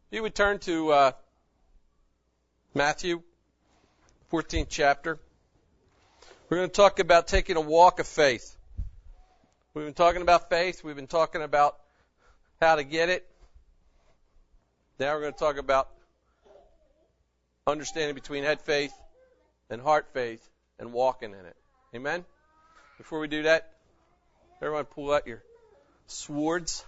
You would turn to Matthew, 14th chapter. We're going to talk about taking a walk of faith. We've been talking about faith. We've been talking about how to get it. Now we're going to talk about understanding between head faith and heart faith and walking in it. Amen? Before we do that, everyone pull out your swords.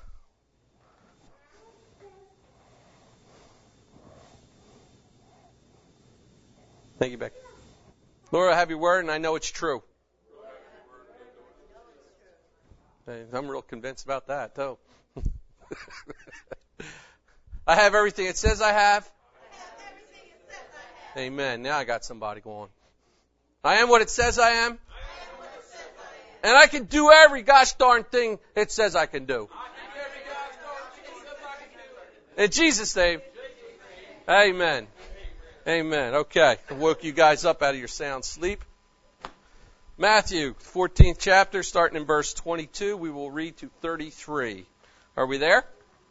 Thank you, Becky. Lord, I have your word, and I know it's true. I'm real convinced about that, too. I have everything it says I have. Amen. Now I got somebody going. I am what it says I am. And I can do every gosh darn thing it says I can do. In Jesus' name. Amen. Amen. Okay. I woke you guys up out of your sound sleep. Matthew, 14th chapter, starting in verse 22. We will read to 33. Are we there?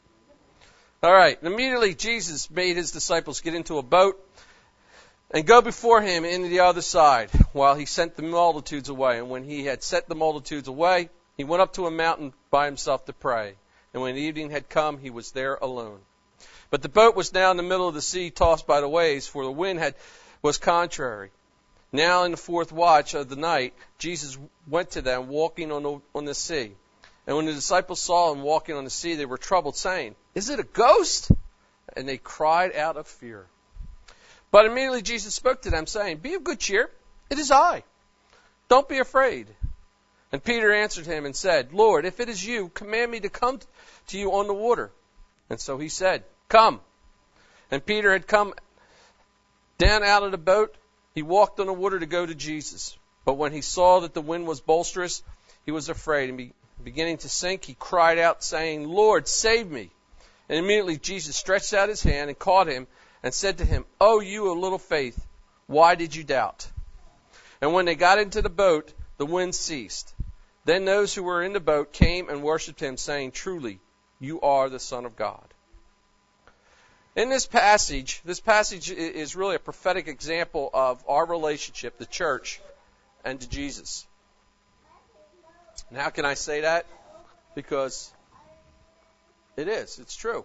All right. Immediately Jesus made his disciples get into a boat and go before him into the other side, while he sent the multitudes away. And when he had sent the multitudes away, he went up to a mountain by himself to pray. And when evening had come, he was there alone. But the boat was now in the middle of the sea, tossed by the waves, for the wind was contrary. Now in the fourth watch of the night, Jesus went to them, walking on the sea. And when the disciples saw him walking on the sea, they were troubled, saying, "Is it a ghost?" And they cried out of fear. But immediately Jesus spoke to them, saying, "Be of good cheer, it is I. Don't be afraid." And Peter answered him and said, "Lord, if it is you, command me to come to you on the water." And so he said, "Come." And Peter had come down out of the boat. He walked on the water to go to Jesus. But when he saw that the wind was boisterous, he was afraid. And beginning to sink, he cried out, saying, "Lord, save me." And immediately Jesus stretched out his hand and caught him and said to him, "Oh, you of little faith, why did you doubt?" And when they got into the boat, the wind ceased. Then those who were in the boat came and worshipped him, saying, "Truly, you are the Son of God." In this passage is really a prophetic example of our relationship, the church, and to Jesus. And how can I say that? Because it is. It's true.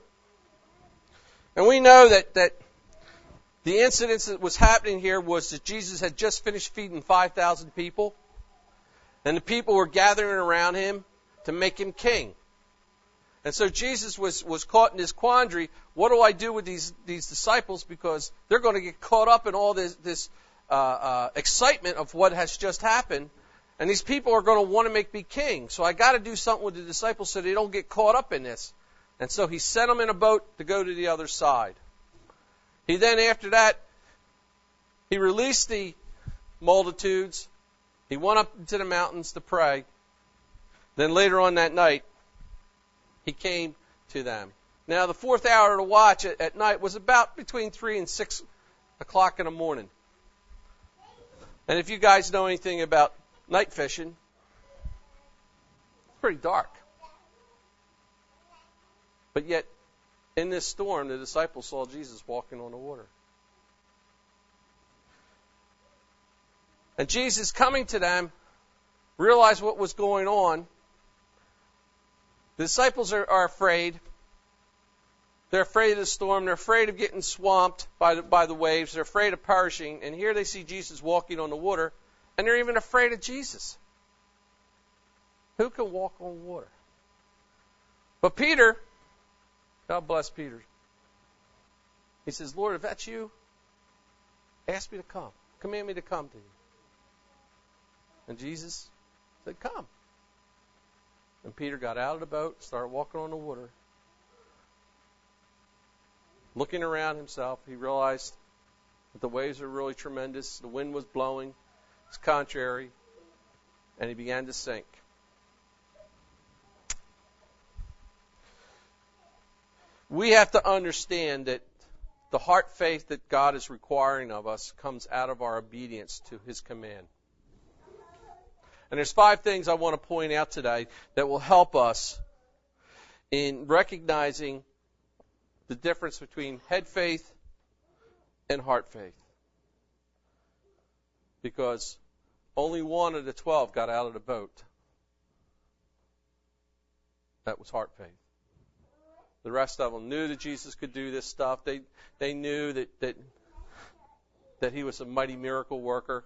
And we know that the incident that was happening here was that Jesus had just finished feeding 5,000 people, and the people were gathering around him to make him king. And so Jesus was caught in this quandary. What do I do with these disciples? Because they're going to get caught up in all this excitement of what has just happened. And these people are going to want to make me king. So I got to do something with the disciples so they don't get caught up in this. And so he sent them in a boat to go to the other side. He then, after that, he released the multitudes. He went up into the mountains to pray. Then later on that night, he came to them. Now, the fourth hour of the watch at night was about between 3 and 6 o'clock in the morning. And if you guys know anything about night fishing, it's pretty dark. But yet, in this storm, the disciples saw Jesus walking on the water. And Jesus, coming to them, realized what was going on. The disciples are afraid. They're afraid of the storm. They're afraid of getting swamped by the waves. They're afraid of perishing. And here they see Jesus walking on the water, and they're even afraid of Jesus. Who can walk on water? But Peter, God bless Peter, he says, "Lord, if that's you, ask me to come. Command me to come to you." And Jesus said, "Come." And Peter got out of the boat, started walking on the water. Looking around himself, he realized that the waves were really tremendous. The wind was blowing. It's contrary. And he began to sink. We have to understand that the heart faith that God is requiring of us comes out of our obedience to his command. And there's 5 things I want to point out today that will help us in recognizing the difference between head faith and heart faith. Because only one of the 12 got out of the boat. That was heart faith. The rest of them knew that Jesus could do this stuff. They knew that he was a mighty miracle worker.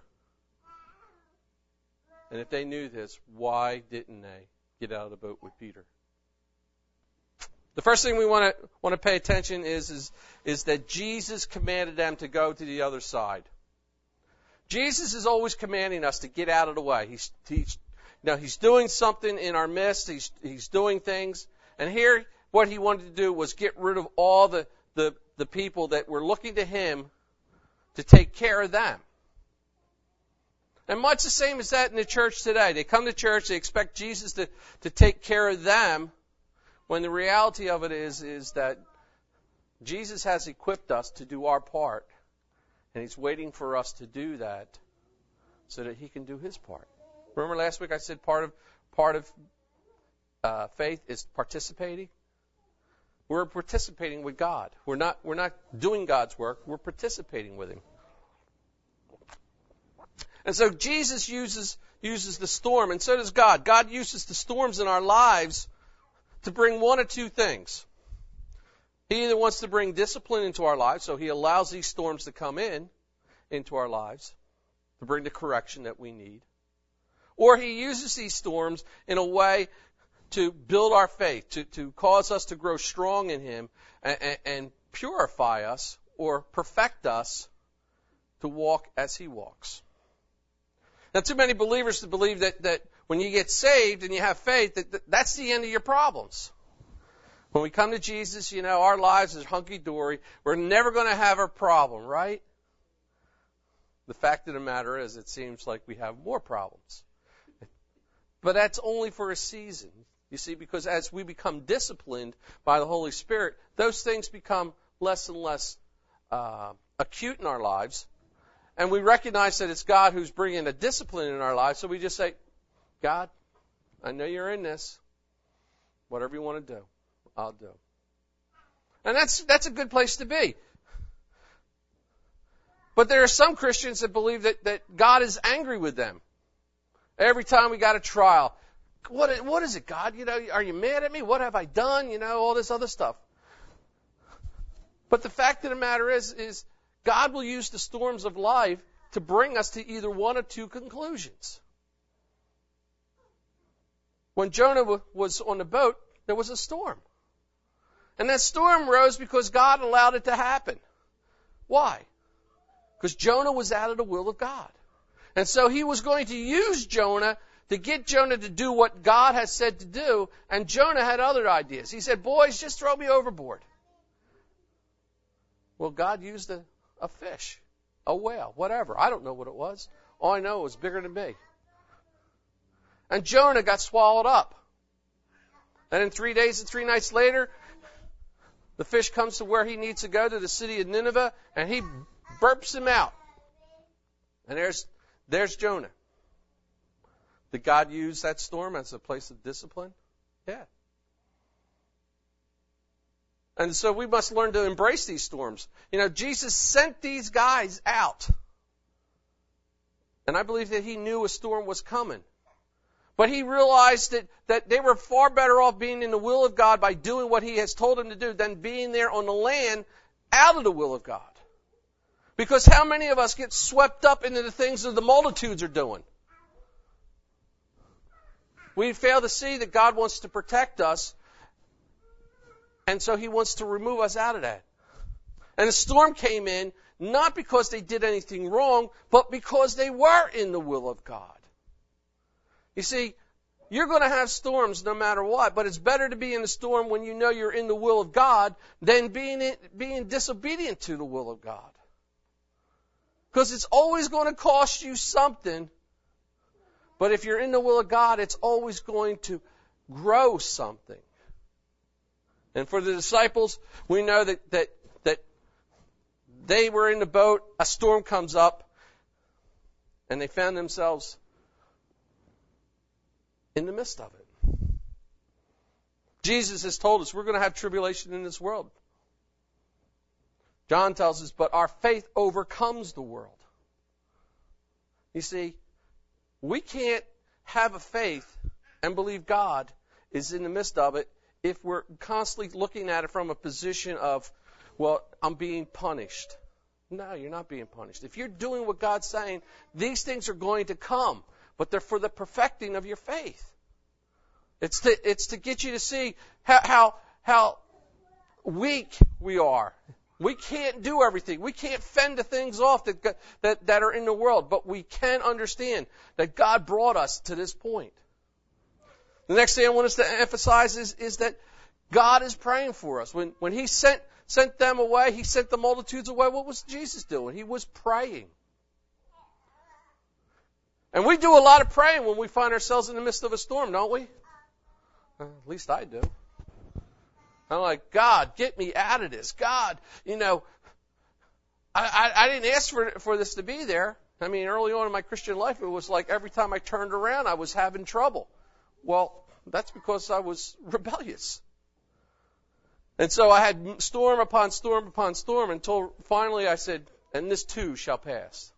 And if they knew this, why didn't they get out of the boat with Peter? The first thing we want to pay attention is that Jesus commanded them to go to the other side. Jesus is always commanding us to get out of the way. He's doing something in our midst. He's doing things. And here, what he wanted to do was get rid of all the people that were looking to him to take care of them. And much the same as that in the church today. They come to church, they expect Jesus to take care of them, when the reality of it is that Jesus has equipped us to do our part. And he's waiting for us to do that so that he can do his part. Remember last week I said part of faith is participating? We're participating with God. We're not doing God's work. We're participating with him. And so Jesus uses the storm, and so does God. God uses the storms in our lives to bring one of two things. He either wants to bring discipline into our lives, so he allows these storms to come into our lives to bring the correction that we need. Or he uses these storms in a way to build our faith, to cause us to grow strong in him and purify us or perfect us to walk as he walks. Now, too many believers believe that when you get saved and you have faith, that's the end of your problems. When we come to Jesus, our lives is hunky-dory. We're never going to have a problem, right? The fact of the matter is, it seems like we have more problems. But that's only for a season. You see, because as we become disciplined by the Holy Spirit, those things become less and less acute in our lives. And we recognize that it's God who's bringing a discipline in our lives. So we just say, God, I know you're in this. Whatever you want to do, I'll do. And that's a good place to be. But there are some Christians that believe that God is angry with them. Every time we got a trial, what is it, God? Are you mad at me? What have I done? All this other stuff. But the fact of the matter is God will use the storms of life to bring us to either one of two conclusions. When Jonah was on the boat, there was a storm. And that storm rose because God allowed it to happen. Why? Because Jonah was out of the will of God. And so he was going to use Jonah to get Jonah to do what God has said to do, and Jonah had other ideas. He said, boys, just throw me overboard. Well, God used a fish, a whale, whatever. I don't know what it was. All I know it was bigger than me. And Jonah got swallowed up. And then 3 days and 3 nights later, the fish comes to where he needs to go, to the city of Nineveh, and he burps him out. And there's Jonah. Did God use that storm as a place of discipline? Yeah. And so we must learn to embrace these storms. Jesus sent these guys out. And I believe that he knew a storm was coming. But he realized that they were far better off being in the will of God by doing what he has told them to do than being there on the land out of the will of God. Because how many of us get swept up into the things that the multitudes are doing? We fail to see that God wants to protect us, and so he wants to remove us out of that. And the storm came in not because they did anything wrong, but because they were in the will of God. You see, you're going to have storms no matter what, but it's better to be in the storm when you know you're in the will of God than being disobedient to the will of God. Because it's always going to cost you something. But if you're in the will of God, it's always going to grow something. And for the disciples, we know that they were in the boat, a storm comes up, and they found themselves in the midst of it. Jesus has told us we're going to have tribulation in this world. John tells us, but our faith overcomes the world. You see, we can't have a faith and believe God is in the midst of it if we're constantly looking at it from a position of, well, I'm being punished. No, you're not being punished. If you're doing what God's saying, these things are going to come, but they're for the perfecting of your faith. It's to get you to see how weak we are. We can't do everything. We can't fend the things off that are in the world, but we can understand that God brought us to this point. The next thing I want us to emphasize is that God is praying for us. When He sent them away, He sent the multitudes away, what was Jesus doing? He was praying. And we do a lot of praying when we find ourselves in the midst of a storm, don't we? At least I do. I'm like, God, get me out of this. God, I didn't ask for this to be there. I mean, early on in my Christian life, it was like every time I turned around, I was having trouble. Well, that's because I was rebellious. And so I had storm upon storm upon storm until finally I said, and this too shall pass.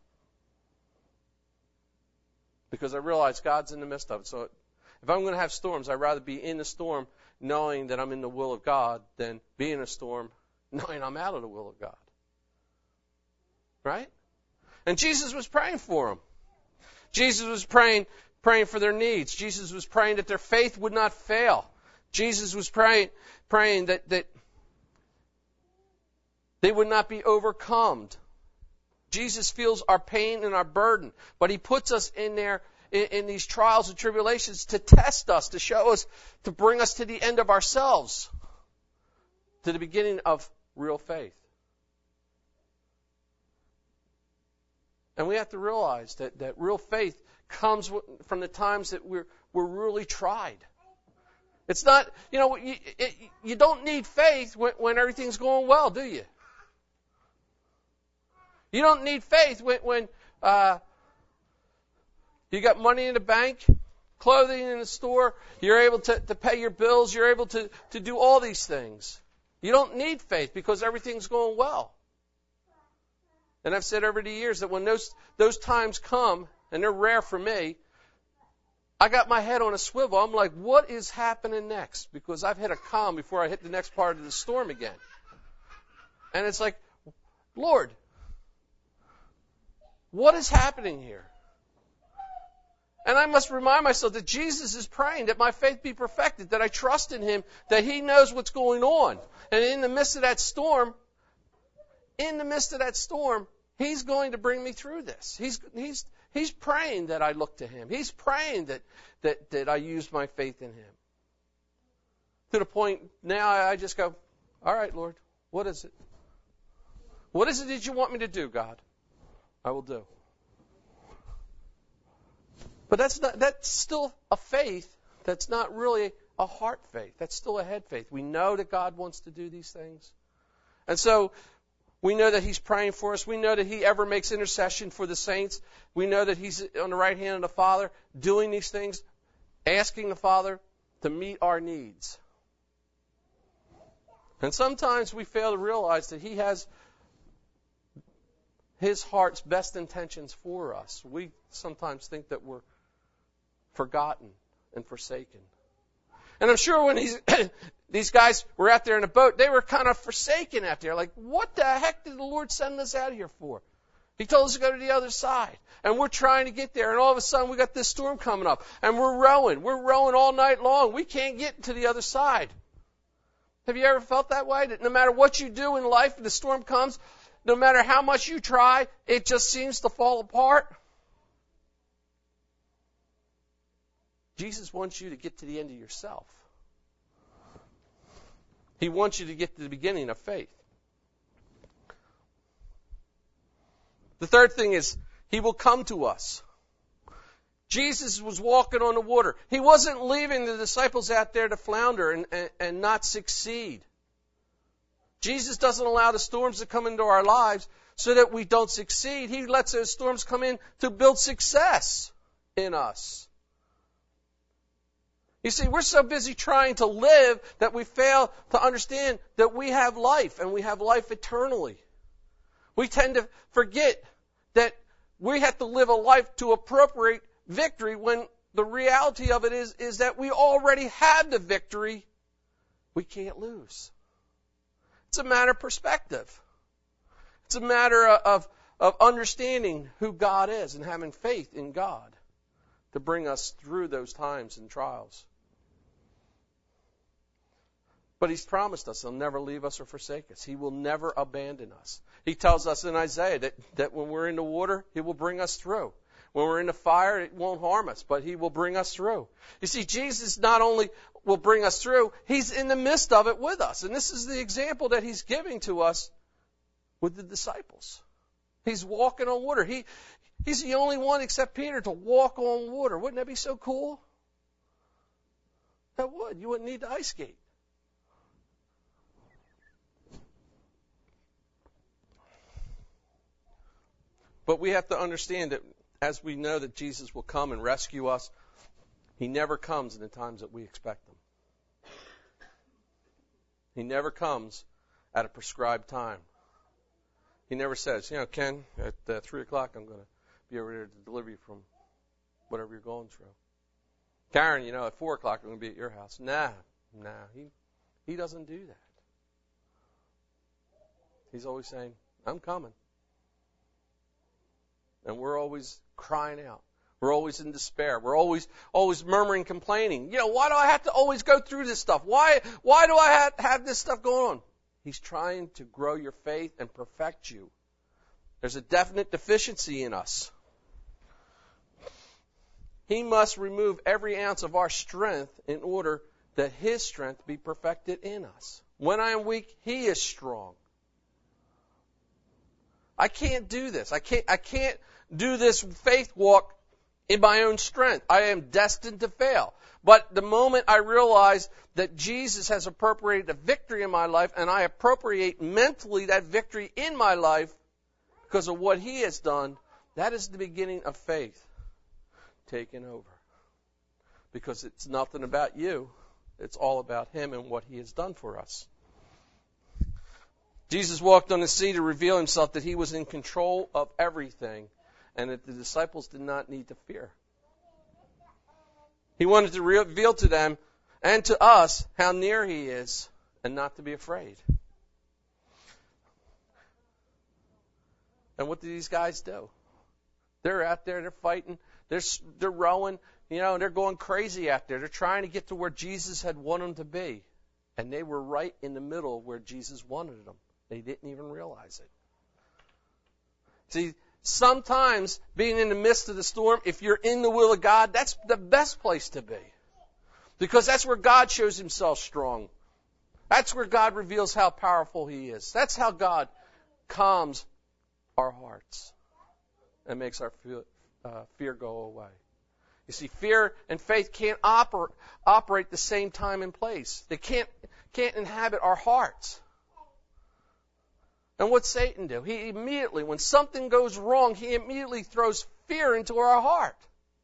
Because I realized God's in the midst of it. So if I'm going to have storms, I'd rather be in the storm knowing that I'm in the will of God than be in a storm knowing I'm out of the will of God. Right? And Jesus was praying for them. Jesus was praying for their needs. Jesus was praying that their faith would not fail. Jesus was praying that they would not be overcome. Jesus feels our pain and our burden, but He puts us in there in these trials and tribulations to test us, to show us, to bring us to the end of ourselves, to the beginning of real faith. And we have to realize that real faith comes from the times that we're really tried. It's not, you don't need faith when everything's going well, do you? You don't need faith when you got money in the bank, clothing in the store, you're able to pay your bills, you're able to do all these things. You don't need faith because everything's going well. And I've said over the years that when those times come, and they're rare for me, I got my head on a swivel. I'm like, what is happening next? Because I've hit a calm before I hit the next part of the storm again. And it's like, Lord, what is happening here? And I must remind myself that Jesus is praying that my faith be perfected, that I trust in Him, that He knows what's going on. And in the midst of that storm, He's going to bring me through this. He's praying that I look to Him. He's praying that I use my faith in Him. To the point now I just go, all right, Lord, what is it? What is it that you want me to do, God? I will do. But that's still a faith that's not really a heart faith. That's still a head faith. We know that God wants to do these things. And so we know that He's praying for us. We know that He ever makes intercession for the saints. We know that He's on the right hand of the Father doing these things, asking the Father to meet our needs. And sometimes we fail to realize that He has His heart's best intentions for us. We sometimes think that we're forgotten and forsaken. And I'm sure when these guys were out there in a boat, they were kind of forsaken out there. Like, what the heck did the Lord send us out here for? He told us to go to the other side. And we're trying to get there. And all of a sudden, we got this storm coming up. And we're rowing. We're rowing all night long. We can't get to the other side. Have you ever felt that way? That no matter what you do in life, the storm comes, no matter how much you try, it just seems to fall apart? Jesus wants you to get to the end of yourself. He wants you to get to the beginning of faith. The third thing is, He will come to us. Jesus was walking on the water. He wasn't leaving the disciples out there to flounder and not succeed. Jesus doesn't allow the storms to come into our lives so that we don't succeed. He lets those storms come in to build success in us. You see, we're so busy trying to live that we fail to understand that we have life, and we have life eternally. We tend to forget that we have to live a life to appropriate victory when the reality of it is that we already have the victory. We can't lose. It's a matter of perspective. It's a matter of understanding who God is and having faith in God to bring us through those times and trials. But He's promised us He'll never leave us or forsake us. He will never abandon us. He tells us in Isaiah that when we're in the water, He will bring us through. When we're in the fire, it won't harm us, but He will bring us through. You see, Jesus not only will bring us through, He's in the midst of it with us. And this is the example that He's giving to us with the disciples. He's walking on water. He's the only one except Peter to walk on water. Wouldn't that be so cool? That would. You wouldn't need the ice skate. But we have to understand that as we know that Jesus will come and rescue us, He never comes in the times that we expect Him. He never comes at a prescribed time. He never says, Ken, at 3 o'clock I'm going to be over there to deliver you from whatever you're going through. Karen, at 4 o'clock I'm going to be at your house. Nah, He doesn't do that. He's always saying, I'm coming. And we're always crying out. We're always in despair. We're always murmuring, complaining. Why do I have to always go through this stuff? Why do I have this stuff going on? He's trying to grow your faith and perfect you. There's a definite deficiency in us. He must remove every ounce of our strength in order that His strength be perfected in us. When I am weak, He is strong. I can't do this. I can't do this faith walk in my own strength. I am destined to fail. But the moment I realize that Jesus has appropriated a victory in my life, and I appropriate mentally that victory in my life because of what He has done, that is the beginning of faith taking over. Because it's nothing about you. It's all about Him and what He has done for us. Jesus walked on the sea to reveal Himself that He was in control of everything and that the disciples did not need to fear. He wanted to reveal to them and to us how near He is and not to be afraid. And what do these guys do? They're out there, they're fighting, they're rowing, and they're going crazy out there. They're trying to get to where Jesus had wanted them to be. And they were right in the middle where Jesus wanted them. They didn't even realize it. See, sometimes being in the midst of the storm, if you're in the will of God, that's the best place to be. Because that's where God shows Himself strong. That's where God reveals how powerful He is. That's how God calms our hearts and makes our fear go away. You see, fear and faith can't operate the same time and place. They can't inhabit our hearts. And what's Satan do? He immediately, when something goes wrong, he immediately throws fear into our heart.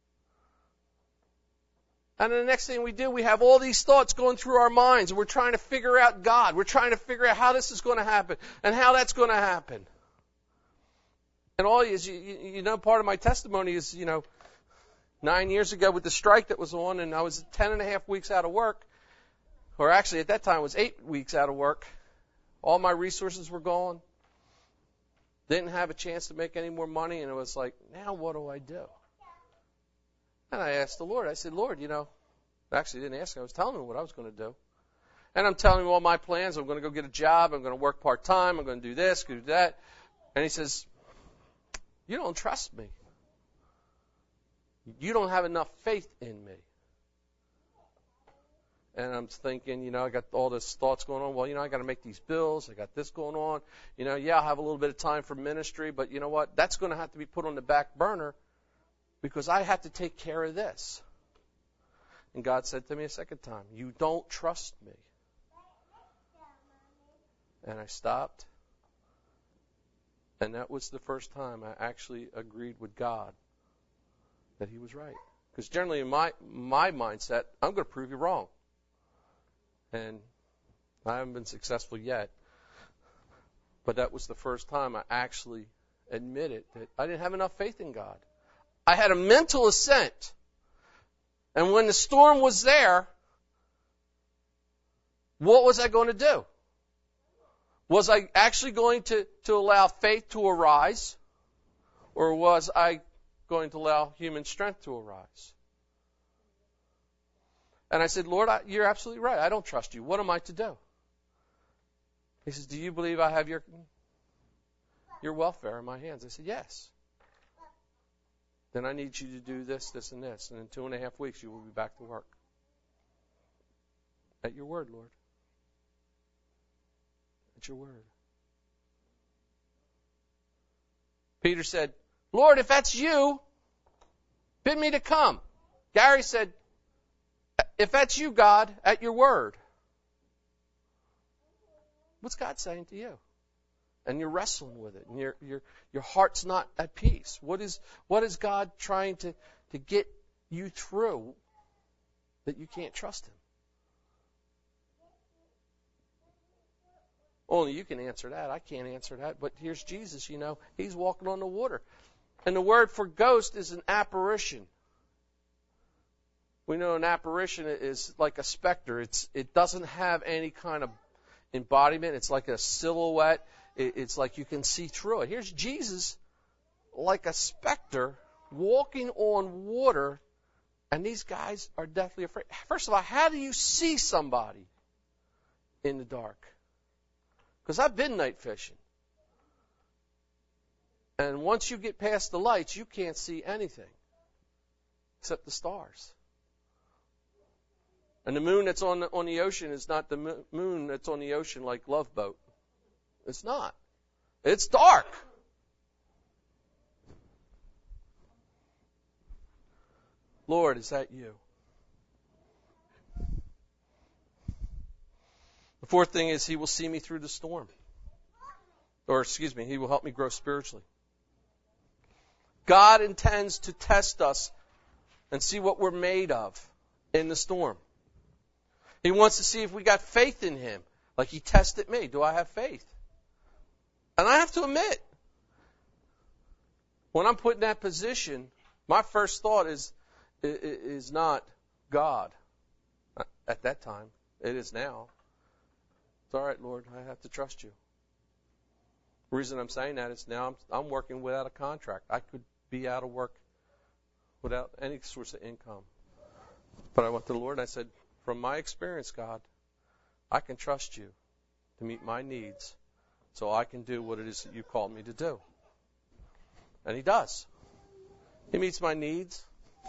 And then the next thing we do, we have all these thoughts going through our minds, and we're trying to figure out God. We're trying to figure out how this is going to happen and how that's going to happen. And all is, part of my testimony is, 9 years ago with the strike that was on, and I was 10.5 weeks out of work, or actually at that time it was 8 weeks out of work. All my resources were gone. Didn't have a chance to make any more money, and it was like, now what do I do? And I asked the Lord. I said, Lord, actually didn't ask him. I was telling him what I was going to do. And I'm telling him all my plans. I'm going to go get a job. I'm going to work part-time. I'm going to do this, do that. And he says, you don't trust me. You don't have enough faith in me. And I'm thinking, I got all this thoughts going on. Well, I got to make these bills. I got this going on. I'll have a little bit of time for ministry, but you know what? That's going to have to be put on the back burner because I have to take care of this. And God said to me a second time, you don't trust me. And I stopped. And that was the first time I actually agreed with God that He was right. Because generally in my mindset, I'm going to prove you wrong. And I haven't been successful yet. But that was the first time I actually admitted that I didn't have enough faith in God. I had a mental assent. And when the storm was there, what was I going to do? Was I actually going to allow faith to arise? Or was I going to allow human strength to arise? And I said, Lord, you're absolutely right. I don't trust you. What am I to do? He says, do you believe I have your welfare in my hands? I said, yes. Then I need you to do this, this, and this. And in 2.5 weeks, you will be back to work. At your word, Lord. At your word. Peter said, Lord, if that's you, bid me to come. Gary said, if that's you, God, at your word. What's God saying to you? And you're wrestling with it, and your heart's not at peace. What is God trying to get you through that you can't trust Him? Only you can answer that. I can't answer that. But here's Jesus, He's walking on the water. And the word for ghost is an apparition. We know an apparition is like a specter. It doesn't have any kind of embodiment. It's like a silhouette. It's like you can see through it. Here's Jesus like a specter walking on water, and these guys are deathly afraid. First of all, how do you see somebody in the dark? Because I've been night fishing. And once you get past the lights, you can't see anything except the stars. And the moon that's on the ocean is not the moon that's on the ocean like Love Boat. It's not. It's dark. Lord, is that you? The fourth thing is He will see me through the storm. He will help me grow spiritually. God intends to test us and see what we're made of in the storm. He wants to see if we got faith in Him. Like He tested me. Do I have faith? And I have to admit, when I'm put in that position, my first thought is not God. At that time. It is now. It's all right, Lord, I have to trust you. The reason I'm saying that is now I'm working without a contract. I could be out of work without any source of income. But I went to the Lord and I said, from my experience, God, I can trust you to meet my needs so I can do what it is that you called me to do. And He does. He meets my needs.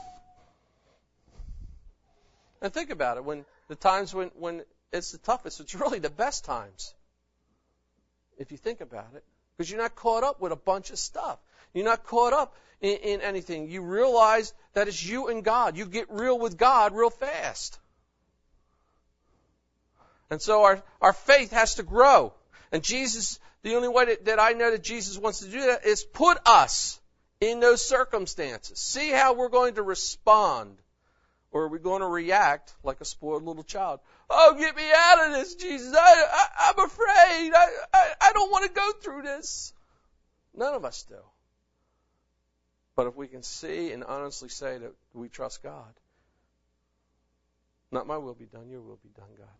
And think about it. When the times when it's the toughest, it's really the best times. If you think about it. Because you're not caught up with a bunch of stuff. You're not caught up in anything. You realize that it's you and God. You get real with God real fast. And so our faith has to grow. And Jesus, the only way that I know that Jesus wants to do that is put us in those circumstances. See how we're going to respond. Or are we going to react like a spoiled little child? Oh, get me out of this, Jesus. I'm afraid. I don't want to go through this. None of us do. But if we can see and honestly say that we trust God, not my will be done, your will be done, God.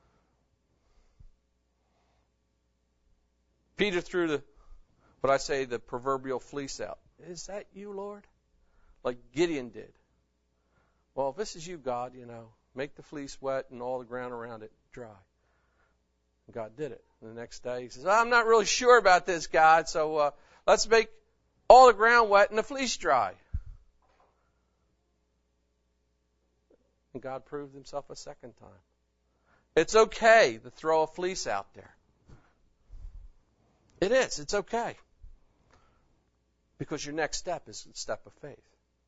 Peter threw the proverbial fleece out. Is that you, Lord? Like Gideon did. Well, if this is you, God, make the fleece wet and all the ground around it dry. And God did it. And the next day He says, I'm not really sure about this, God, so let's make all the ground wet and the fleece dry. And God proved Himself a second time. It's okay to throw a fleece out there. It is. It's okay. Because your next step is a step of faith.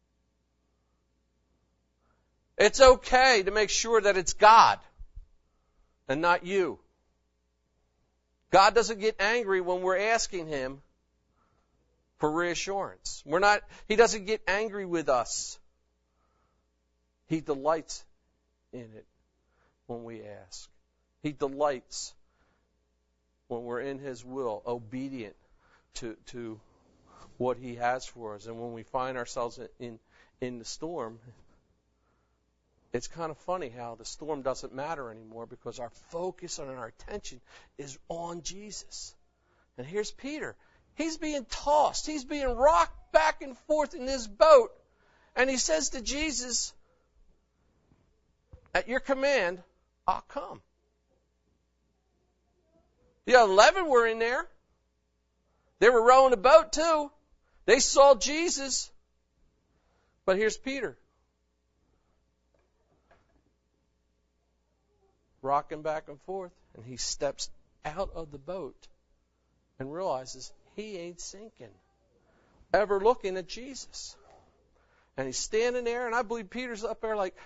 It's okay to make sure that it's God and not you. God doesn't get angry when we're asking Him for reassurance. He doesn't get angry with us. He delights in it when we ask. He delights when we're in His will, obedient to what He has for us. And when we find ourselves in the storm, it's kind of funny how the storm doesn't matter anymore because our focus and our attention is on Jesus. And here's Peter. He's being tossed. He's being rocked back and forth in this boat. And he says to Jesus, at your command, I'll come. The 11 were in there. They were rowing the boat too. They saw Jesus. But here's Peter. Rocking back and forth. And he steps out of the boat and realizes he ain't sinking. Ever looking at Jesus. And he's standing there, and I believe Peter's up there like,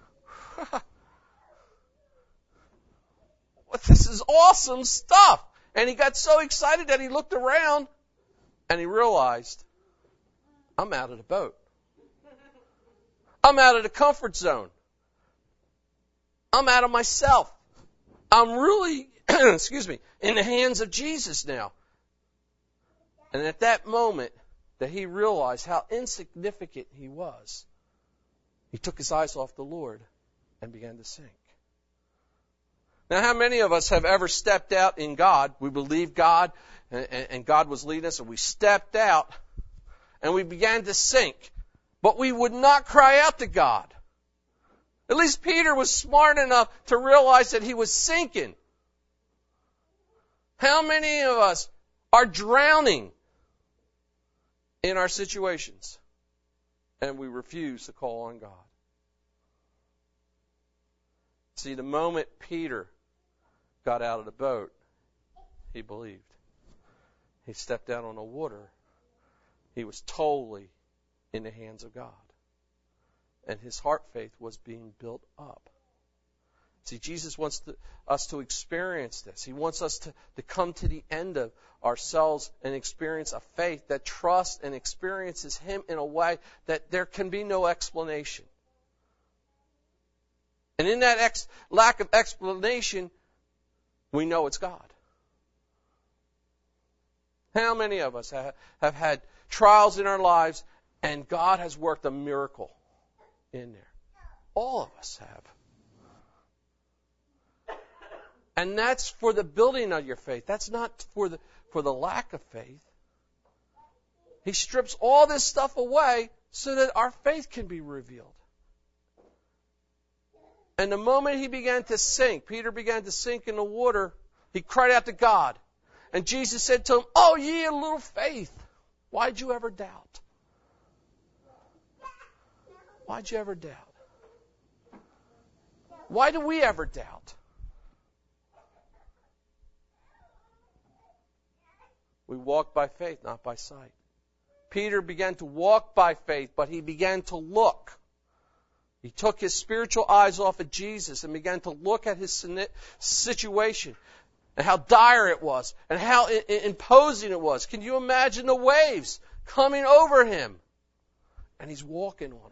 this is awesome stuff. And he got so excited that he looked around and he realized, I'm out of the boat. I'm out of the comfort zone. I'm out of myself. I'm really, in the hands of Jesus now. And at that moment that he realized how insignificant he was, he took his eyes off the Lord and began to sink. Now, how many of us have ever stepped out in God? We believed God, and God was leading us, and we stepped out, and we began to sink. But we would not cry out to God. At least Peter was smart enough to realize that he was sinking. How many of us are drowning in our situations, and we refuse to call on God? See, the moment Peter got out of the boat, he believed. He stepped out on the water. He was totally in the hands of God. And his heart faith was being built up. See, Jesus wants us to experience this. He wants us to come to the end of ourselves and experience a faith that trusts and experiences Him in a way that there can be no explanation. And in that lack of explanation, we know it's God. How many of us have had trials in our lives and God has worked a miracle in there? All of us have. And that's for the building of your faith. That's not for the lack of faith. He strips all this stuff away so that our faith can be revealed. And the moment he began to sink, Peter began to sink in the water, he cried out to God. And Jesus said to him, "Oh, ye of little faith, why'd you ever doubt?" Why'd you ever doubt? Why do we ever doubt? We walk by faith, not by sight. Peter began to walk by faith, but he began to look. He took his spiritual eyes off of Jesus and began to look at his situation and how dire it was and how imposing it was. Can you imagine the waves coming over him? And he's walking on them.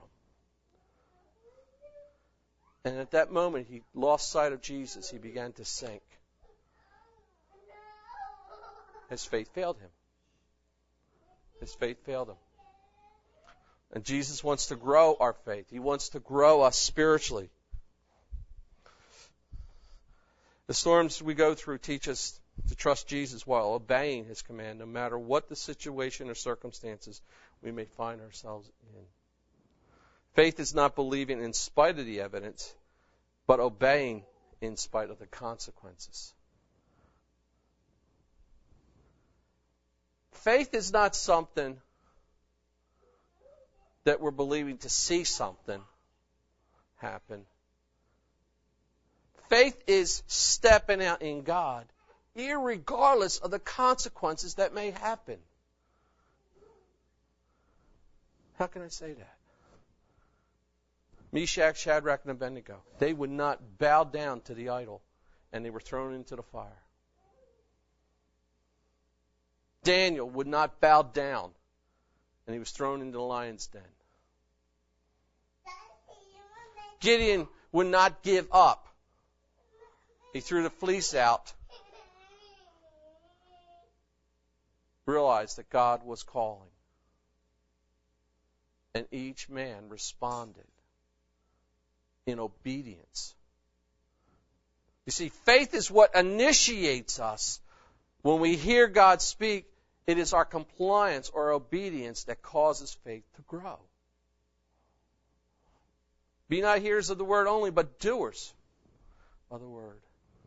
And at that moment, he lost sight of Jesus. He began to sink. His faith failed him. His faith failed him. And Jesus wants to grow our faith. He wants to grow us spiritually. The storms we go through teach us to trust Jesus while obeying His command, no matter what the situation or circumstances we may find ourselves in. Faith is not believing in spite of the evidence, but obeying in spite of the consequences. Faith is not something that we're believing to see something happen. Faith is stepping out in God, irregardless of the consequences that may happen. How can I say that? Meshach, Shadrach, and Abednego, they would not bow down to the idol, and they were thrown into the fire. Daniel would not bow down, and he was thrown into the lion's den. Gideon would not give up. He threw the fleece out, realized that God was calling. And each man responded in obedience. You see, faith is what initiates us. When we hear God speak, it is our compliance or obedience that causes faith to grow. Be not hearers of the word only, but doers of the word.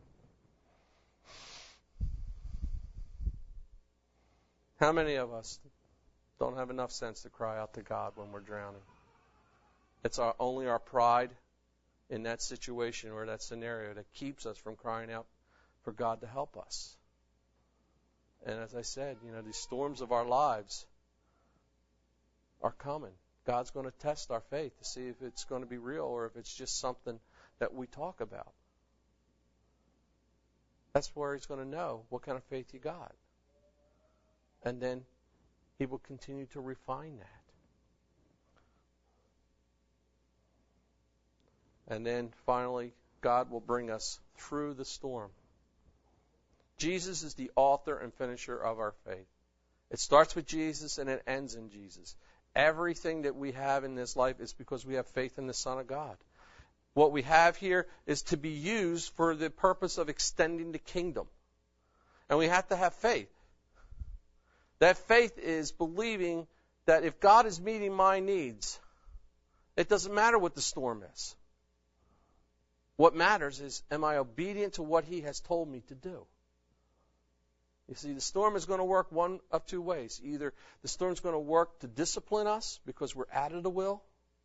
How many of us don't have enough sense to cry out to God when we're drowning? It's only our pride in that situation or that scenario that keeps us from crying out for God to help us. And as I said, these storms of our lives are coming. God's going to test our faith to see if it's going to be real or if it's just something that we talk about. That's where He's going to know what kind of faith you got. And then He will continue to refine that. And then finally, God will bring us through the storm. Jesus is the author and finisher of our faith. It starts with Jesus and it ends in Jesus. Everything that we have in this life is because we have faith in the Son of God. What we have here is to be used for the purpose of extending the kingdom. And we have to have faith. That faith is believing that if God is meeting my needs, it doesn't matter what the storm is. What matters is, am I obedient to what He has told me to do? You see, the storm is going to work one of two ways. Either the storm is going to work to discipline us because we're out of the will,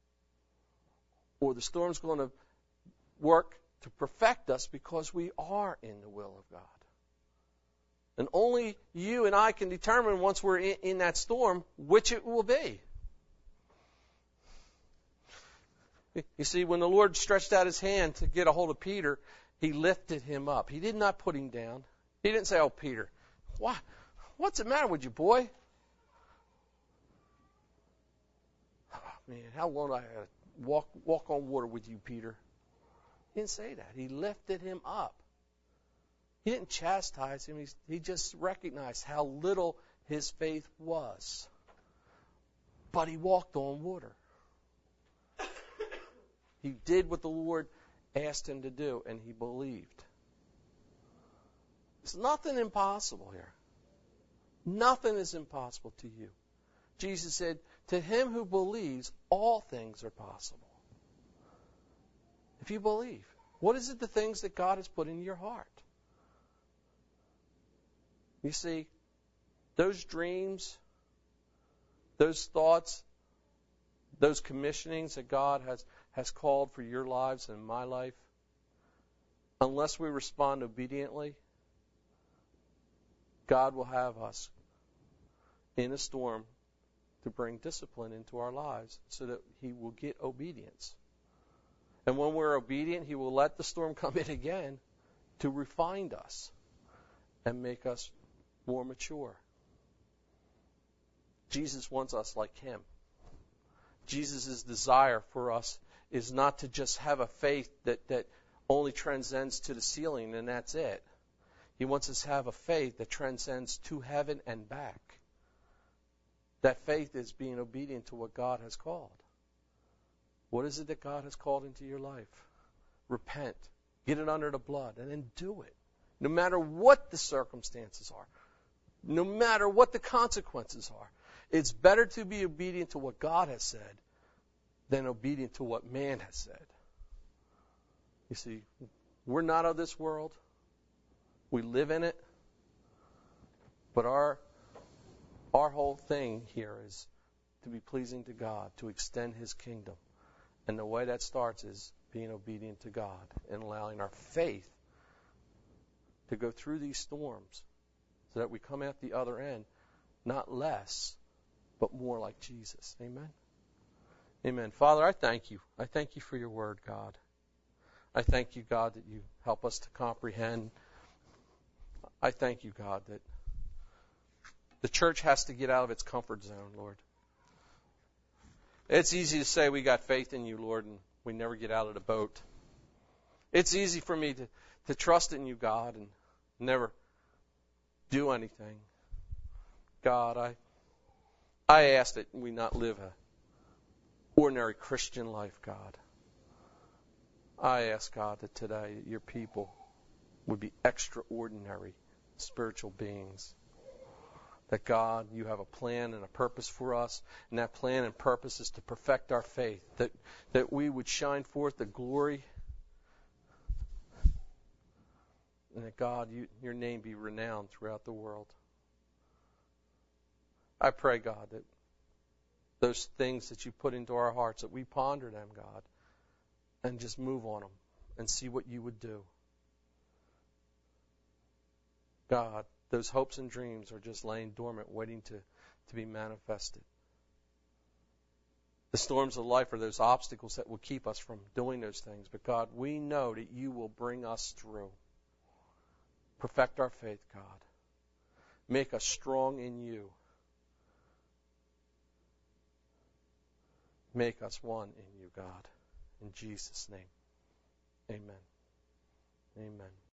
or the storm is going to work to perfect us because we are in the will of God. And only you and I can determine once we're in that storm which it will be. You see, when the Lord stretched out His hand to get a hold of Peter, He lifted him up. He did not put him down. He didn't say, "Oh, Peter, what's the matter with you, boy? Oh, man, how long do I have to walk on water with you, Peter?" He didn't say that. He lifted him up. He didn't chastise him. He just recognized how little his faith was. But he walked on water. He did what the Lord asked him to do, and he believed. There's nothing impossible here. Nothing is impossible to you. Jesus said, "To him who believes, all things are possible." If you believe, what is it the things that God has put in your heart? You see, those dreams, those thoughts, those commissionings that God has called for your lives and my life, unless we respond obediently, God will have us in a storm to bring discipline into our lives so that He will get obedience. And when we're obedient, He will let the storm come in again to refine us and make us more mature. Jesus wants us like Him. Jesus' desire for us is not to just have a faith that only transcends to the ceiling and that's it. He wants us to have a faith that transcends to heaven and back. That faith is being obedient to what God has called. What is it that God has called into your life? Repent. Get it under the blood and then do it. No matter what the circumstances are. No matter what the consequences are. It's better to be obedient to what God has said than obedient to what man has said. You see, we're not of this world. We live in it. But our whole thing here is to be pleasing to God, to extend His kingdom. And the way that starts is being obedient to God and allowing our faith to go through these storms so that we come out the other end not less, but more like Jesus. Amen? Amen. Father, I thank You. I thank You for Your word, God. I thank You, God, that You help us to comprehend. I thank You, God, that the church has to get out of its comfort zone, Lord. It's easy to say we got faith in You, Lord, and we never get out of the boat. It's easy for me to trust in You, God, and never do anything. God, I ask that we not live a ordinary Christian life, God. I ask, God, that today that your people would be extraordinary spiritual beings. That, God, you have a plan and a purpose for us, and that plan and purpose is to perfect our faith, that we would shine forth the glory, and that, God, your name be renowned throughout the world. I pray, God, that those things that you put into our hearts, that we ponder them, God, and just move on them and see what you would do. God, those hopes and dreams are just laying dormant, waiting to be manifested. The storms of life are those obstacles that will keep us from doing those things. But God, we know that you will bring us through. Perfect our faith, God. Make us strong in you. Make us one in you, God. In Jesus' name, amen. Amen.